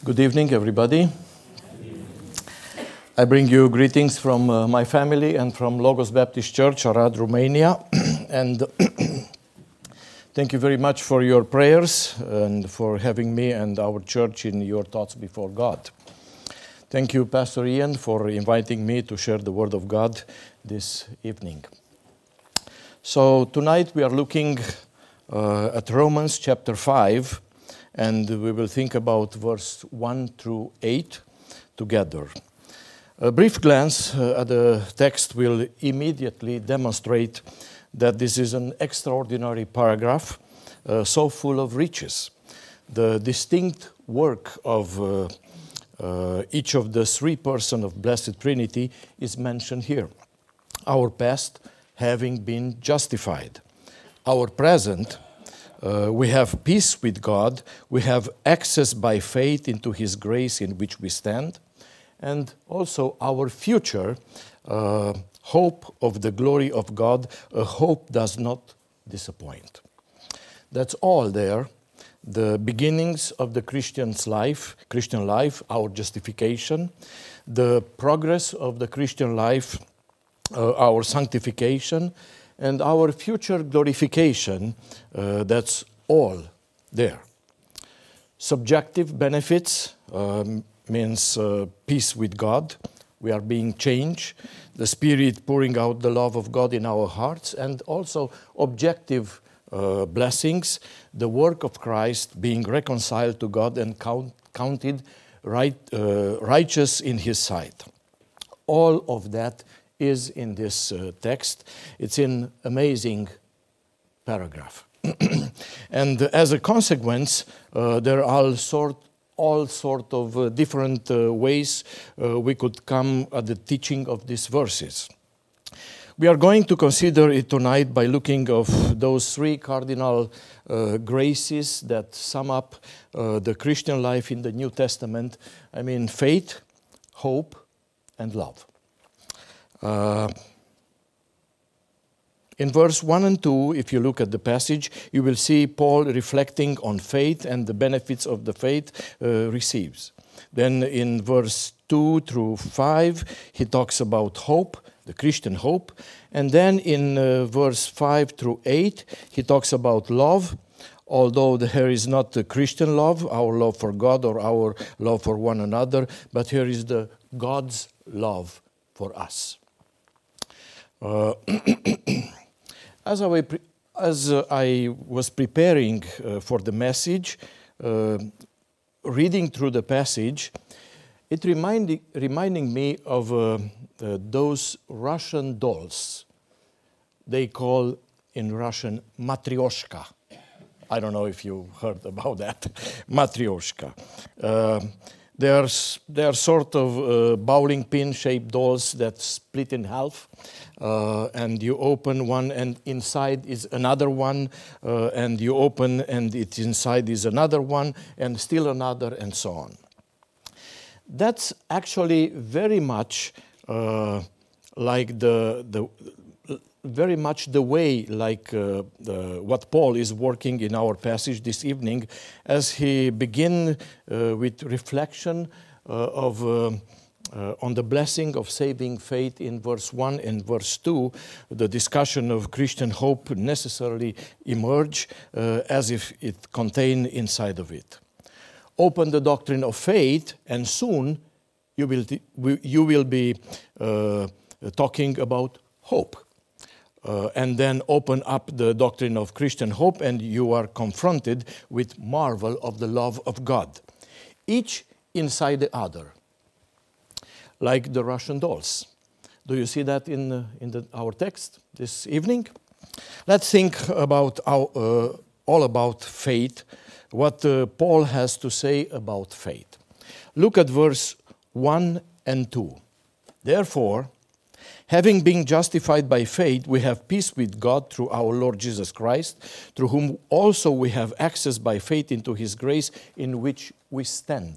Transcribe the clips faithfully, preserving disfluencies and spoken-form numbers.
Good evening, everybody. I bring you greetings from uh, my family and from Logos Baptist Church, Arad, Romania. and thank you very much for your prayers and for having me and our church in your thoughts before God. Thank you, Pastor Ian, for inviting me to share the Word of God this evening. So tonight we are looking uh, at Romans chapter five, and we will think about verse one through eight together. A brief glance uh, at the text will immediately demonstrate that this is an extraordinary paragraph, uh, so full of riches. The distinct work of uh, uh, each of the three persons of Blessed Trinity is mentioned here. Our past having been justified. Our present, Uh, we have peace with God, we have access by faith into His grace in which we stand, and also our future, uh, hope of the glory of God, a hope does not disappoint. That's all there, the beginnings of the Christian's life, Christian life, our justification, the progress of the Christian life, uh, our sanctification, and our future glorification, uh, that's all there. Subjective benefits um, means uh, peace with God. We are being changed. The Spirit pouring out the love of God in our hearts. And also objective uh, blessings. The work of Christ being reconciled to God and count, counted right, uh, righteous in His sight. All of that is in this uh, text. It's an amazing paragraph. And as a consequence, uh, there are all sort, all sort of uh, different uh, ways uh, we could come at the teaching of these verses. We are going to consider it tonight by looking of those three cardinal uh, graces that sum up uh, the Christian life in the New Testament. I mean, faith, hope, and love. Uh, in verse one and two, if you look at the passage, you will see Paul reflecting on faith and the benefits of the faith uh, receives. Then in verse two through five, he talks about hope, the Christian hope. And then in uh, verse five through eight, he talks about love, although here is not the Christian love, our love for God or our love for one another, but here is the God's love for us. Uh, as, I, pre- as uh, I was preparing uh, for the message, uh, reading through the passage, it reminded reminding me of uh, uh, those Russian dolls. They call in Russian matryoshka. I don't know if you heard about that. Matryoshka. Uh, They are, they are sort of uh, bowling pin-shaped dolls that split in half, uh, and you open one, and inside is another one, uh, and you open, and it inside is another one, and still another, and so on. That's actually very much uh, like the the very much the way like uh, the, what Paul is working in our passage this evening, as he begin uh, with reflection uh, of uh, uh, on the blessing of saving faith in verse one and verse two. The discussion of Christian hope necessarily emerge uh, as if it contained inside of it. Open the doctrine of faith, and soon you will t- you will be uh, talking about hope. Uh, and then open up the doctrine of Christian hope, and you are confronted with marvel of the love of God. Each inside the other, like the Russian dolls. Do you see that in, uh, in the, our text this evening? Let's think about our, uh, all about faith, what uh, Paul has to say about faith. Look at verse one and two. Therefore, having been justified by faith, we have peace with God through our Lord Jesus Christ, through whom also we have access by faith into His grace in which we stand.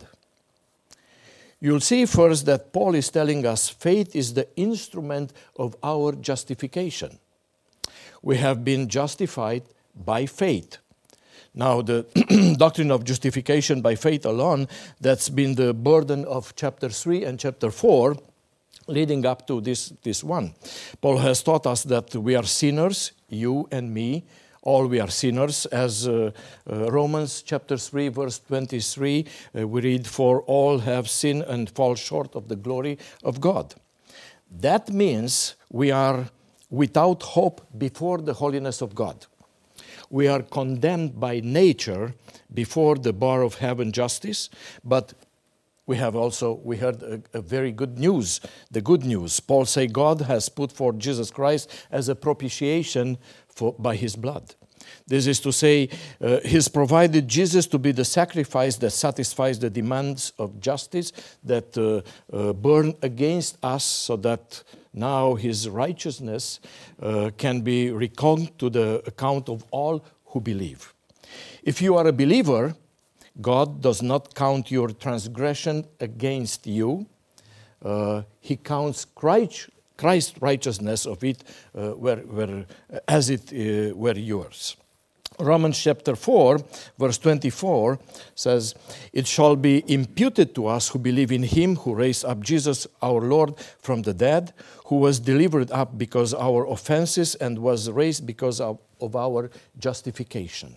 You'll see first that Paul is telling us faith is the instrument of our justification. We have been justified by faith. Now, the doctrine of justification by faith alone, that's been the burden of chapter three and chapter four, leading up to this, this one. Paul has taught us that we are sinners, you and me, all we are sinners. As uh, uh, Romans chapter three, verse twenty-three, uh, we read, "For all have sinned and fall short of the glory of God." That means we are without hope before the holiness of God. We are condemned by nature before the bar of heaven justice, but we have also, we heard a, a very good news, the good news. Paul says God has put forth Jesus Christ as a propitiation for, by his blood. This is to say, uh, he's provided Jesus to be the sacrifice that satisfies the demands of justice that uh, uh, burn against us, so that now his righteousness uh, can be reckoned to the account of all who believe. If you are a believer, God does not count your transgression against you. Uh, he counts Christ, Christ's righteousness of it uh, where, where, as it uh, were yours. Romans chapter four, verse twenty-four says, "It shall be imputed to us who believe in him who raised up Jesus our Lord from the dead, who was delivered up because of our offenses and was raised because of, of our justification."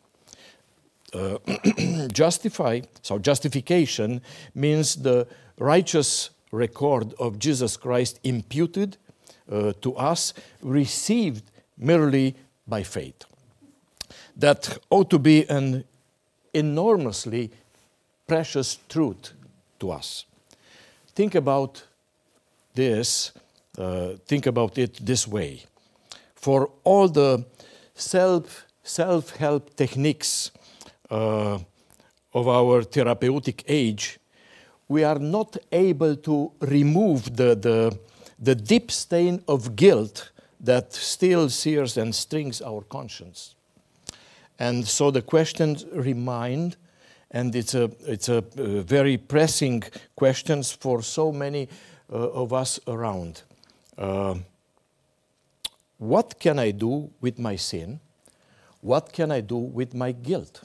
Uh, justify, so justification means the righteous record of Jesus Christ imputed uh, to us, received merely by faith. That ought to be an enormously precious truth to us. Think about this, uh, think about it this way. For all the self, self-help techniques uh, of our therapeutic age, we are not able to remove the, the, the deep stain of guilt that still sears and stings our conscience. And so the questions remain, and it's a, it's a uh, very pressing questions for so many uh, of us around. Uh, what can I do with my sin? What can I do with my guilt?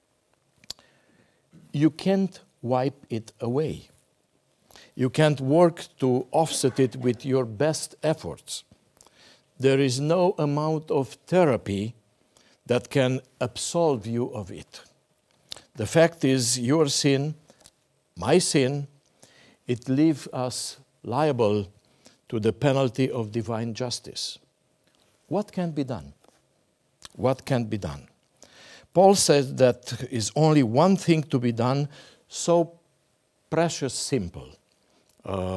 You can't wipe it away. You can't work to offset it with your best efforts. There is no amount of therapy that can absolve you of it. The fact is, your sin, my sin, it leaves us liable to the penalty of divine justice. What can be done? What can be done? Paul says that is only one thing to be done, so precious simple. Uh,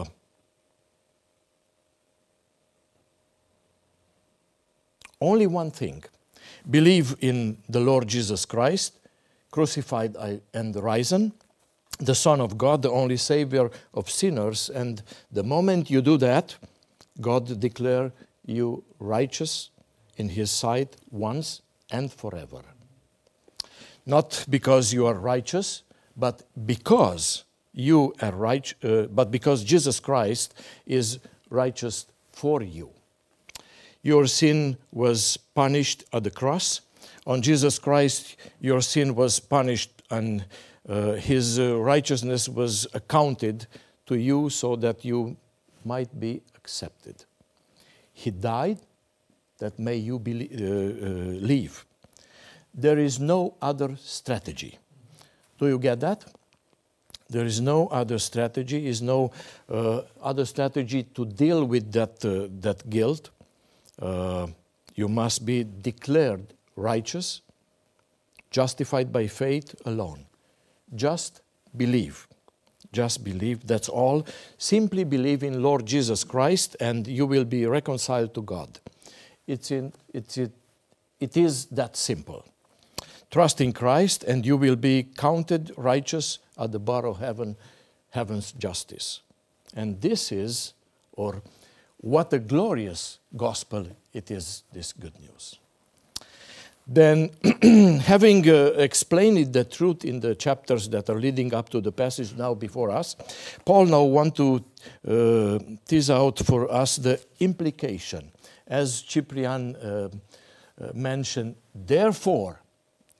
only one thing. Believe in the Lord Jesus Christ, crucified and risen, the Son of God, the only Savior of sinners. And the moment you do that, God declares you righteous in his sight once and forever. Not because you are righteous, but because you are right, uh, but because Jesus Christ is righteous for you. Your sin was punished at the cross. On Jesus Christ, your sin was punished, and uh, his uh, righteousness was accounted to you so that you might be accepted. He died that may you be, uh, uh, live. There is no other strategy. Do you get that? There is no other strategy, is no uh, other strategy to deal with that, uh, that guilt. Uh, you must be declared righteous, justified by faith alone. Just believe. Just believe, that's all. Simply believe in Lord Jesus Christ and you will be reconciled to God. It's in, it's it, it is that simple. Trust in Christ and you will be counted righteous at the bar of heaven, heaven's justice. And this is, or what a glorious gospel it is, this good news. Then, having uh, explained the truth in the chapters that are leading up to the passage now before us, Paul now wants to uh, tease out for us the implication. As Cyprian uh, uh, mentioned, therefore,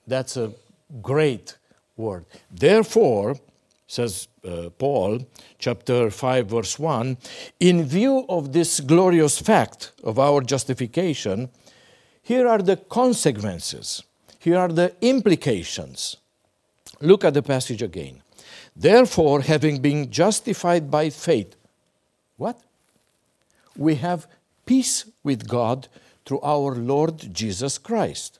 That's a great word. Therefore, says uh, Paul, chapter five, verse one, in view of this glorious fact of our justification, here are the consequences. Here are the implications. Look at the passage again. Therefore, having been justified by faith, what? We have peace with God through our Lord Jesus Christ.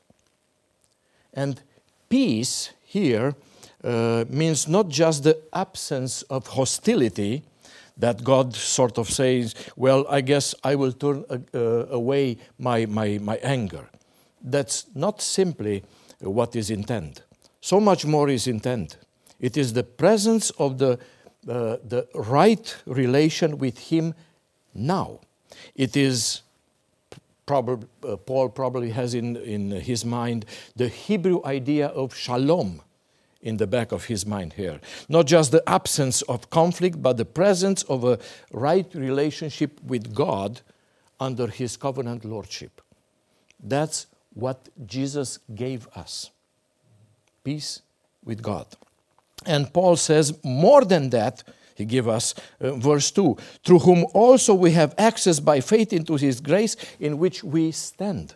And peace here uh, means not just the absence of hostility, that God sort of says, well, I guess I will turn uh, uh, away my, my, my anger. That's not simply what is intended. So much more is intended. It is the presence of the, uh, the right relation with Him now. It is, probably, uh, Paul probably has in, in his mind the Hebrew idea of shalom in the back of his mind here. Not just the absence of conflict, but the presence of a right relationship with God under His covenant lordship. That's what Jesus gave us. Peace with God. And Paul says, more than that, he gives us uh, verse two, through whom also we have access by faith into His grace in which we stand.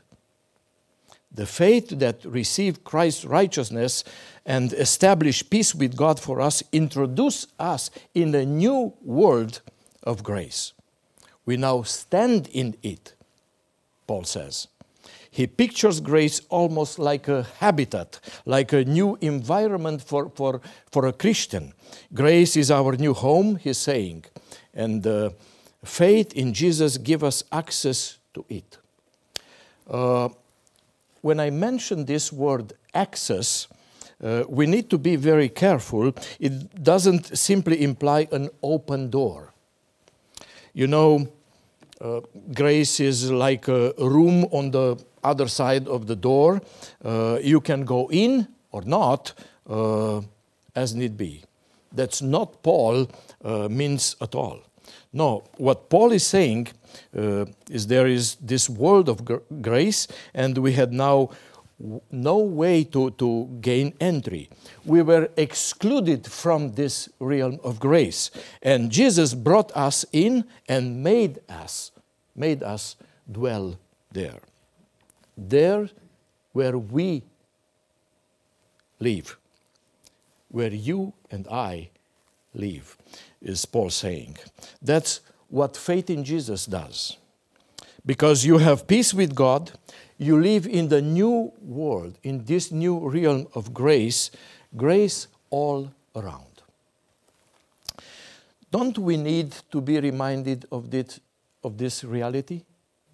The faith that received Christ's righteousness and established peace with God for us introduce us in a new world of grace. We now stand in it, Paul says. He pictures grace almost like a habitat, like a new environment for, for, for a Christian. Grace is our new home, he's saying, and uh, faith in Jesus gives us access to it. Uh, when I mention this word access, uh, we need to be very careful. It doesn't simply imply an open door. You know, uh, grace is like a room on the other side of the door. Uh, you can go in or not uh, as need be. That's not Paul uh, means at all. No, what Paul is saying uh, is there is this world of gr- grace, and we had now w- no way to, to gain entry. We were excluded from this realm of grace, and Jesus brought us in and made us, made us dwell there. There where we live, where you and I live, is Paul saying. That's what faith in Jesus does. Because you have peace with God, you live in the new world, in this new realm of grace, grace all around. Don't we need to be reminded of this, of this reality?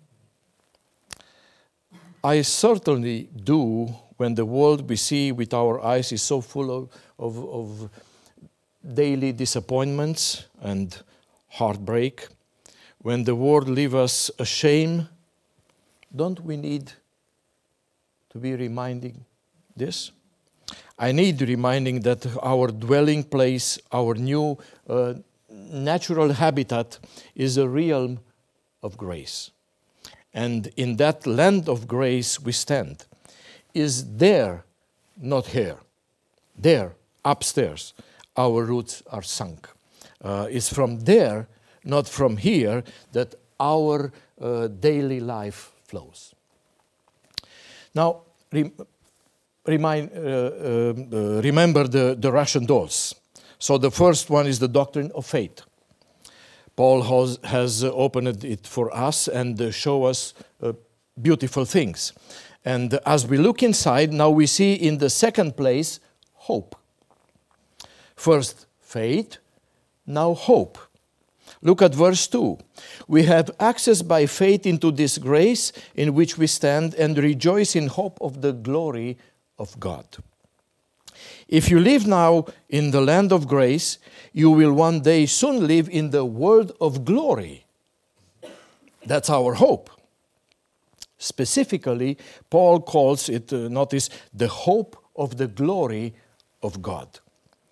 I certainly do when the world we see with our eyes is so full of, of, of daily disappointments and heartbreak. When the world leaves us ashamed, don't we need to be reminding this? I need reminding that our dwelling place, our new uh, natural habitat is a realm of grace. And in that land of grace we stand. Is there, not here, there, upstairs, our roots are sunk. Uh, it's from there, not from here, that our uh, daily life flows. Now, rem- remind, uh, uh, uh, remember the, the Russian dolls. So the first one is the doctrine of faith. Paul has, has opened it for us and uh, show us uh, beautiful things. And as we look inside, now we see in the second place, hope. First, faith, now hope. Look at verse two. We have access by faith into this grace in which we stand and rejoice in hope of the glory of God. If you live now in the land of grace, you will one day soon live in the world of glory. That's our hope. Specifically, Paul calls it, uh, notice, the hope of the glory of God.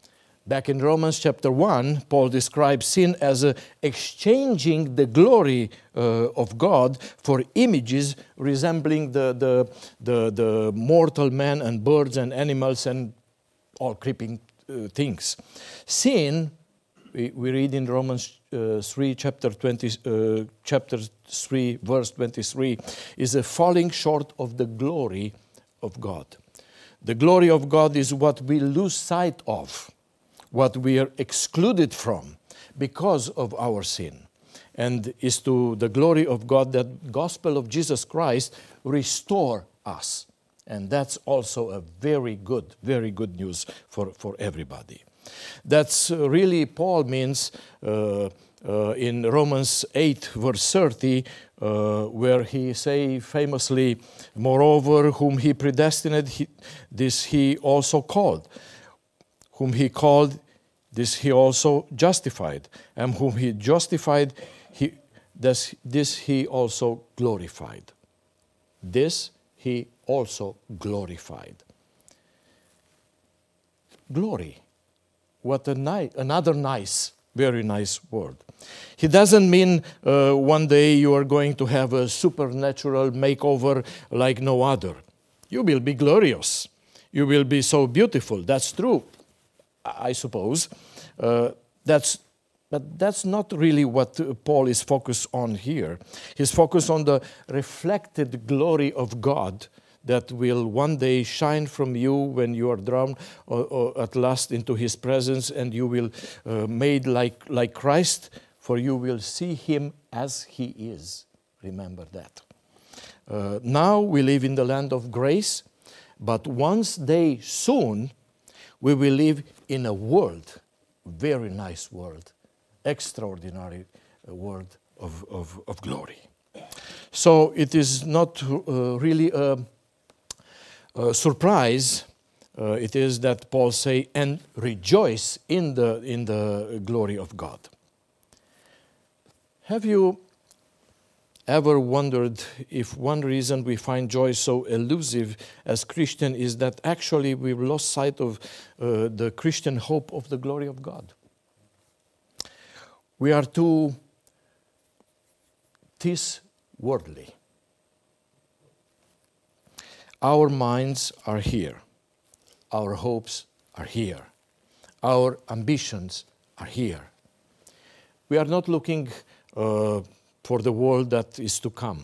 Back in Romans chapter one, Paul describes sin as a exchanging the glory uh, of God for images resembling the, the, the, the mortal man and birds and animals and all creeping uh, things. Sin, we, we read in Romans uh, three, chapter twenty, uh, chapter three, verse twenty-three, is a falling short of the glory of God. The glory of God is what we lose sight of, what we are excluded from because of our sin, and is to the glory of God that gospel of Jesus Christ restore us. And that's also a very good, very good news for, for everybody. That's uh, really, Paul means uh, uh, in Romans eight, verse thirty, uh, where he say famously, moreover, whom he predestined, he, this he also called. Whom he called, this he also justified. And whom he justified, he, this, this he also glorified. This he also glorified. Glory. What a ni- another nice, very nice word. He doesn't mean uh, one day you are going to have a supernatural makeover like no other. You will be glorious. You will be so beautiful. That's true, I suppose. Uh, that's, but that's not really what Paul is focused on here. He's focused on the reflected glory of God that will one day shine from you when you are drawn or, or at last into his presence, and you will uh, made like, like Christ, for you will see him as he is. Remember that. Uh, now we live in the land of grace, but once day soon we will live in a world, very nice world, extraordinary world of, of, of glory. So it is not uh, really a, a surprise. Uh, it is that Paul say, and rejoice in the in the glory of God. Have you ever wondered if one reason we find joy so elusive as Christian is that actually we've lost sight of uh, the Christian hope of the glory of God? We are too this worldly. Our minds are here. Our hopes are here. Our ambitions are here. We are not looking uh, for the world that is to come.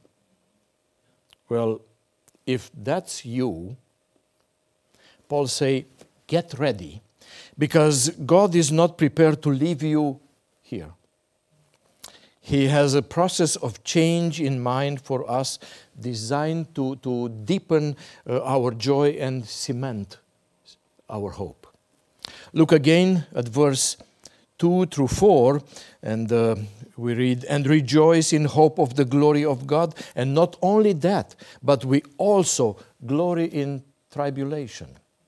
Well, if that's you, Paul say, get ready, because God is not prepared to leave you here. He has a process of change in mind for us, designed to, to deepen uh, our joy and cement our hope. Look again at verse two through four, and uh, we read, and rejoice in hope of the glory of God. And not only that, but we also glory in tribulation.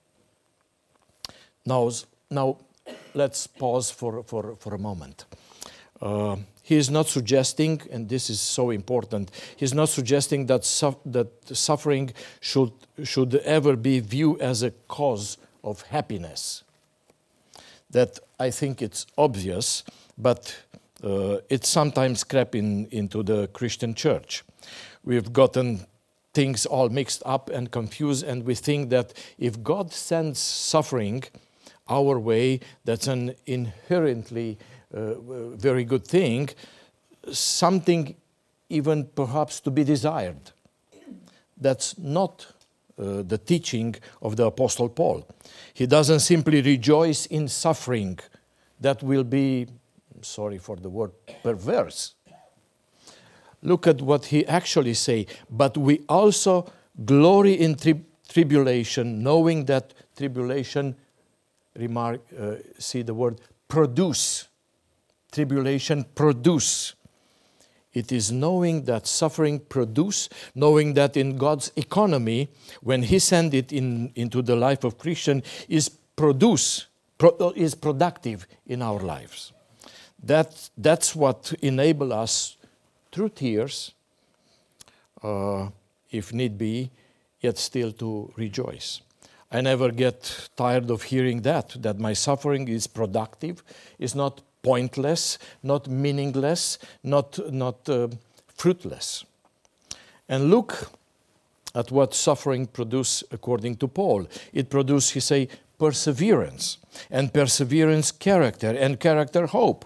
Now, now let's pause for, for, for a moment. Uh, he is not suggesting, and this is so important, he is not suggesting that, su- that suffering should, should ever be viewed as a cause of happiness. That I think it's obvious, but uh, it sometimes crept in, into the Christian church. We've gotten things all mixed up and confused, and we think that if God sends suffering our way, that's an inherently uh, very good thing, something even perhaps to be desired. That's not Uh, the teaching of the Apostle Paul. He doesn't simply rejoice in suffering. That will be, sorry for the word, perverse. Look at what he actually say. But we also glory in tri- tribulation, knowing that tribulation, remark, uh, see the word, produce. Tribulation produce. It is knowing that suffering produce, knowing that in God's economy, when He sent it in, into the life of Christian, is produce, pro, is productive in our lives. That, that's what enables us, through tears, uh, if need be, yet still to rejoice. I never get tired of hearing that, that my suffering is productive, is not pointless, not meaningless, not, not uh, fruitless. And look at what suffering produces according to Paul. It produces, he say, perseverance, and perseverance character, and character hope.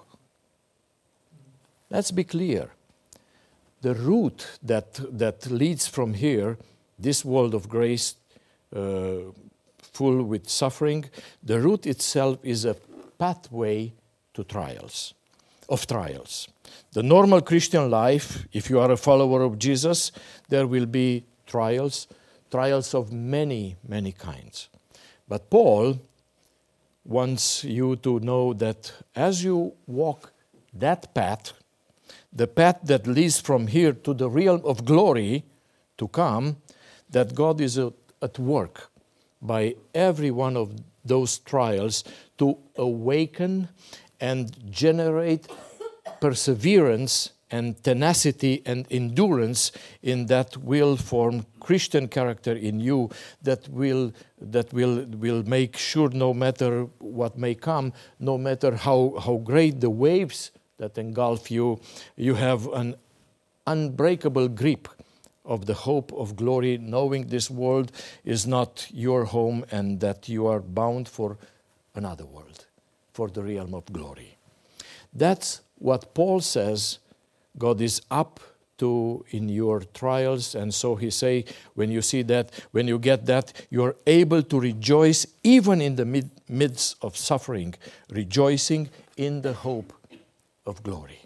Let's be clear. The route that, that leads from here, this world of grace, uh, full with suffering, the route itself is a pathway to trials, of trials. The normal Christian life, if you are a follower of Jesus, there will be trials, trials of many, many kinds. But Paul wants you to know that as you walk that path, the path that leads from here to the realm of glory to come, that God is at work by every one of those trials to awaken and generate perseverance and tenacity and endurance in that will form Christian character in you that will that will will make sure no matter what may come, no matter how, how great the waves that engulf you, you have an unbreakable grip of the hope of glory, knowing this world is not your home and that you are bound for another world, for the realm of glory. That's what Paul says God is up to in your trials. And so he say, when you see that, when you get that, you're able to rejoice even in the mid- midst of suffering, rejoicing in the hope of glory.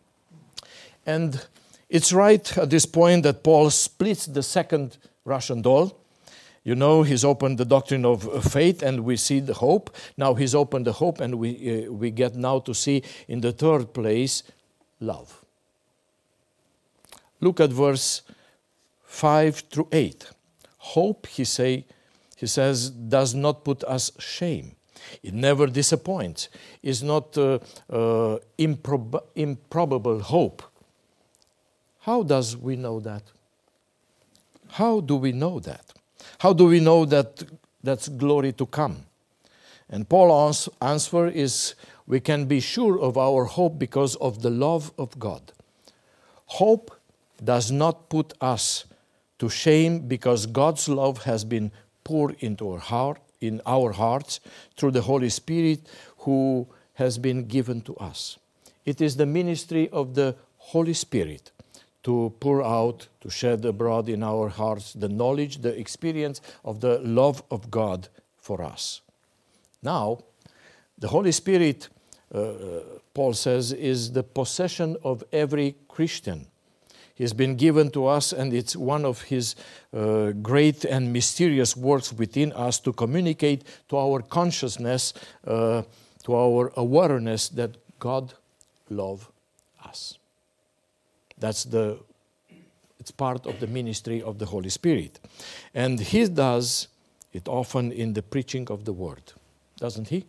And it's right at this point that Paul splits the second Russian doll. You know, he's opened the doctrine of faith and we see the hope. Now he's opened the hope and we, uh, we get now to see in the third place, love. Look at verse five through eight. Hope, he say, he says, does not put us shame. It never disappoints. It's not uh, uh, improb- improbable hope. How does we know that? How do we know that? How do we know that that's glory to come? And Paul's answer is, we can be sure of our hope because of the love of God. Hope does not put us to shame because God's love has been poured into our heart, in our hearts through the Holy Spirit who has been given to us. It is the ministry of the Holy Spirit to pour out, to shed abroad in our hearts the knowledge, the experience of the love of God for us. Now, the Holy Spirit, uh, Paul says, is the possession of every Christian. He's been given to us, and it's one of his uh, great and mysterious works within us to communicate to our consciousness, uh, to our awareness that God loves us. That's the, it's part of the ministry of the Holy Spirit. And he does it often in the preaching of the word, doesn't he?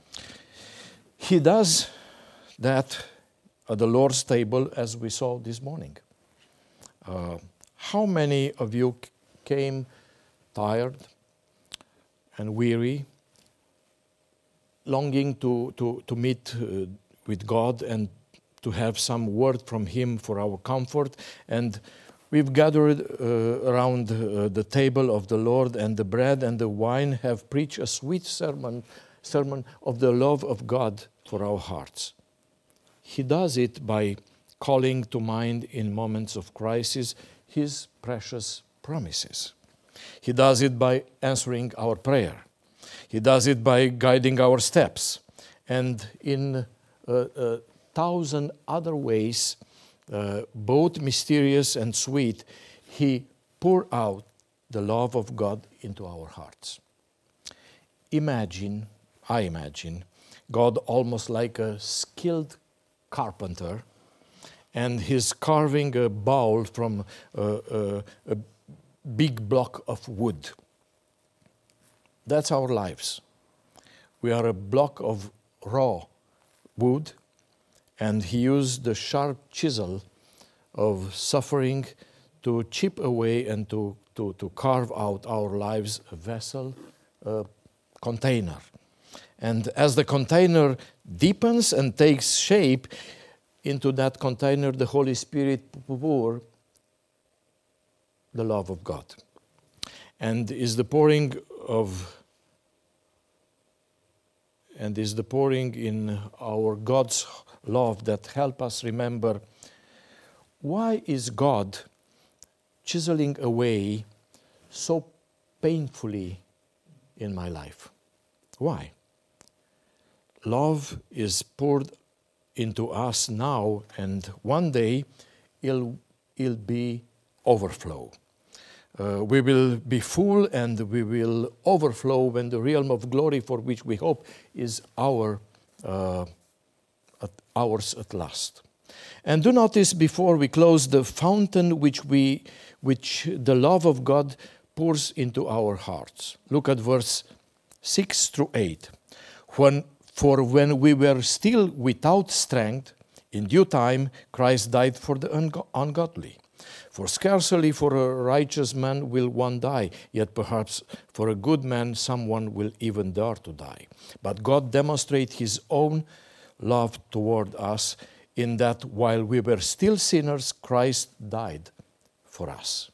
He does that at the Lord's table as we saw this morning. Uh, how many of you c- came tired and weary, longing to, to, to meet uh, with God and to have some word from Him for our comfort? And we've gathered uh, around uh, the table of the Lord, and the bread and the wine have preached a sweet sermon, sermon of the love of God for our hearts. He does it by calling to mind in moments of crisis His precious promises. He does it by answering our prayer. He does it by guiding our steps. And in a, a thousand other ways, uh, both mysterious and sweet, He pours out the love of God into our hearts. Imagine, I imagine, God almost like a skilled carpenter, and he's carving a bowl from uh, uh, a big block of wood. That's our lives. We are a block of raw wood, and he used the sharp chisel of suffering to chip away and to, to, to carve out our lives a vessel uh, container. And as the container deepens and takes shape, into that container the Holy Spirit pours the love of God. And is the pouring of and is the pouring in our God's love that help us remember, why is God chiseling away so painfully in my life? Why? Love is poured into us now, and one day it'll, it'll be overflow. Uh, we will be full and we will overflow when the realm of glory for which we hope is our, uh, at ours at last. And do notice before we close the fountain which we, which the love of God pours into our hearts. Look at verse six through eight. When, for when we were still without strength, in due time Christ died for the ungo- ungodly. For scarcely for a righteous man will one die, yet perhaps for a good man someone will even dare to die. But God demonstrates his own love toward us in that while we were still sinners, Christ died for us.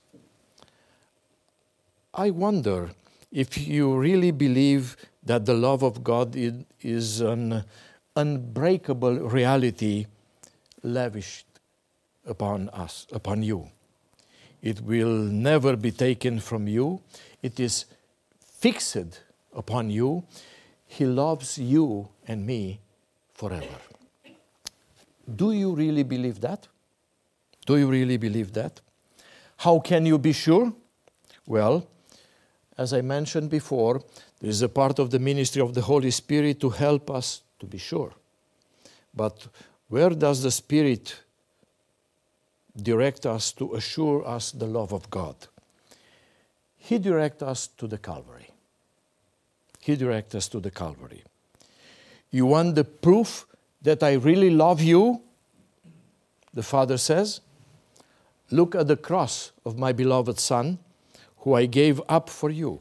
I wonder if you really believe that the love of God is an unbreakable reality lavished upon us, upon you. It will never be taken from you. It is fixed upon you. He loves you and me forever. Do you really believe that? Do you really believe that? How can you be sure? Well, as I mentioned before, there is a part of the ministry of the Holy Spirit to help us to be sure. But where does the Spirit direct us to assure us the love of God? He directs us to the Calvary. He directs us to the Calvary. You want the proof that I really love you? The Father says, look at the cross of my beloved Son, who I gave up for you.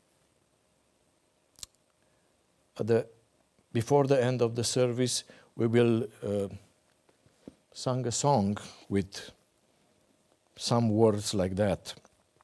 At the, before the end of the service, we will uh, sing a song with some words like that.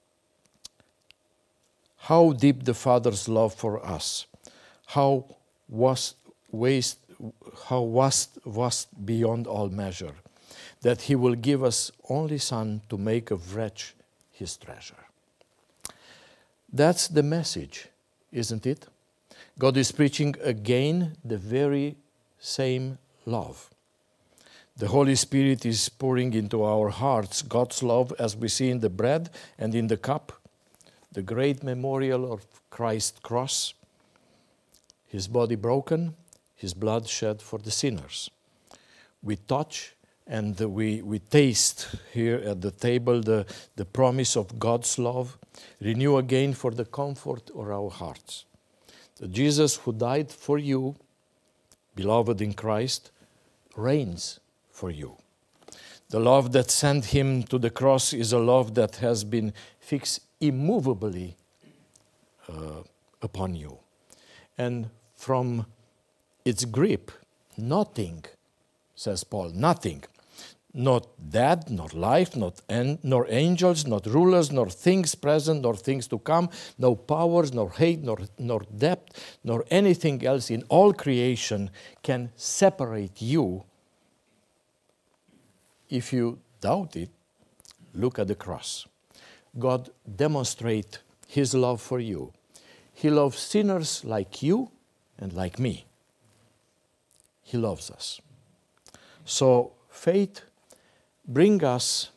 How deep the Father's love for us, how vast, waste, how vast, vast beyond all measure, that He will give us only Son to make of wretch His treasure. That's the message, isn't it? God is preaching again the very same love. The Holy Spirit is pouring into our hearts God's love as we see in the bread and in the cup, the great memorial of Christ's cross, His body broken, His blood shed for the sinners. We touch and we, we taste here at the table the, the promise of God's love, renew again for the comfort of our hearts. The Jesus who died for you, beloved in Christ, reigns for you. The love that sent Him to the cross is a love that has been fixed immovably uh, upon you. And from its grip, nothing, says Paul, nothing, not death, not life, not en- nor angels, not rulers, nor things present, nor things to come, no powers, nor hate, nor, nor depth, nor anything else in all creation can separate you. If you doubt it, look at the cross. God demonstrates His love for you. He loves sinners like you and like me. He loves us. So faith brings us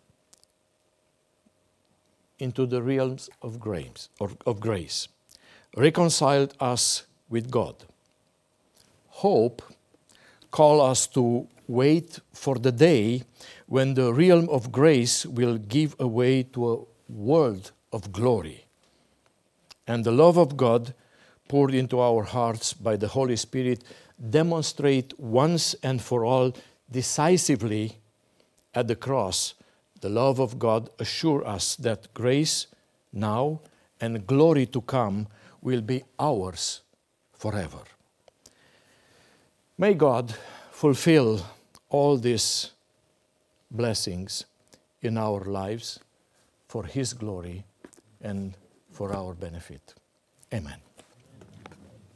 into the realms of grace, or of grace, reconciled us with God. Hope calls us to wait for the day when the realm of grace will give way to a world of glory. And the love of God poured into our hearts by the Holy Spirit demonstrate once and for all decisively at the cross the love of God assure us that grace now and glory to come will be ours forever. May God fulfill all these blessings in our lives for His glory and for our benefit. Amen.